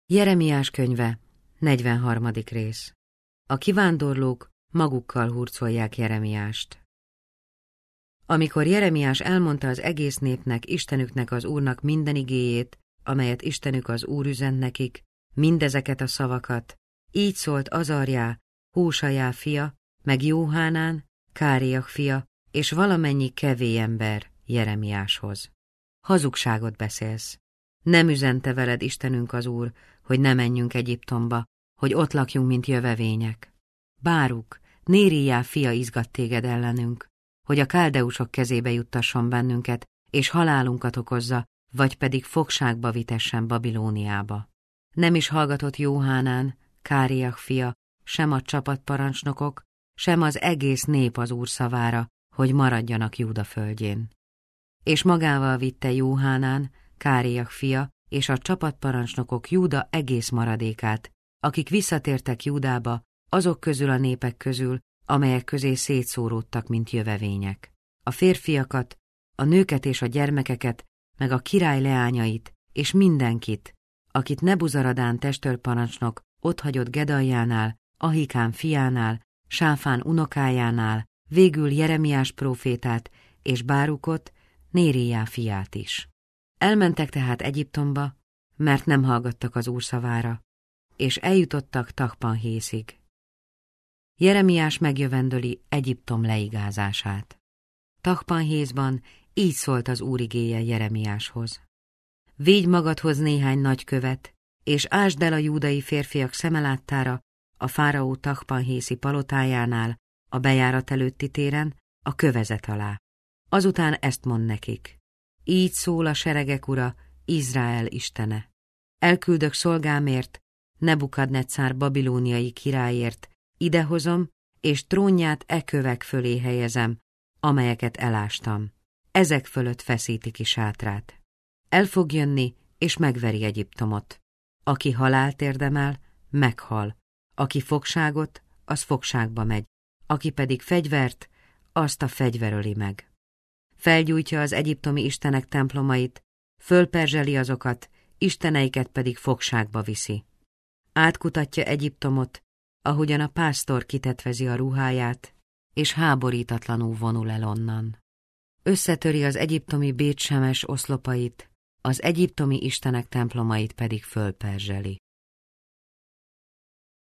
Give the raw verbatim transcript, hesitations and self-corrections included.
Jeremiás könyve, negyvenharmadik rész. A kivándorlók magukkal hurcolják Jeremiást. Amikor Jeremiás elmondta az egész népnek, Istenüknek, az Úrnak minden igéjét, amelyet Istenük az Úr üzent nekik, mindezeket a szavakat, így szólt Azarjá, Húsajá fia, meg Jóhánán, Káréach fia, és valamennyi kevély ember Jeremiáshoz. Hazugságot beszélsz. Nem üzente veled Istenünk az Úr, hogy ne menjünk Egyiptomba, hogy ott lakjunk, mint jövevények. Báruk, Néríjá fia izgat téged ellenünk, hogy a káldeusok kezébe juttasson bennünket, és halálunkat okozza, vagy pedig fogságba vitessen Babilóniába. Nem is hallgatott Jóhánán, Káréach fia, sem a csapatparancsnokok, sem az egész nép az Úr szavára, hogy maradjanak Júda földjén. És magával vitte Jóhánán, Káréach fia, és a csapatparancsnokok Júda egész maradékát, akik visszatértek Júdába, azok közül a népek közül, amelyek közé szétszóródtak, mint jövevények. A férfiakat, a nőket és a gyermekeket, meg a király leányait, és mindenkit, akit Nebuzaradán testőrparancsnok otthagyott Gedaljánál, Ahikám fiánál, Sáfán unokájánál, végül Jeremiás prófétát, és Bárukot, Néríjá fiát is. Elmentek tehát Egyiptomba, mert nem hallgattak az Úr szavára, és eljutottak Tahpanhészig. Jeremiás megjövendöli Egyiptom leigázását. Tahpanhészban így szólt az Úr igéje Jeremiáshoz. Végy magadhoz néhány nagykövet, és ásd el a júdai férfiak szemeláttára a fáraó Tahpanhészi palotájánál, a bejárat előtti téren, a kövezet alá. Azután ezt mond nekik. Így szól a seregek ura, Izrael istene. Elküldök szolgámért, Nebukadnetszár babilóniai királyért, idehozom, és trónját e kövek fölé helyezem, amelyeket elástam. Ezek fölött feszíti ki sátrát. El fog jönni, és megveri Egyiptomot. Aki halált érdemel, meghal. Aki fogságot, az fogságba megy. Aki pedig fegyvert, azt a fegyver öli meg. Felgyújtja az egyiptomi istenek templomait, fölperzseli azokat, isteneiket pedig fogságba viszi. Átkutatja Egyiptomot, ahogyan a pásztor kitetvezi a ruháját, és háborítatlanul vonul el onnan. Összetöri az egyiptomi Bét-Semes oszlopait, az egyiptomi istenek templomait pedig fölperzseli.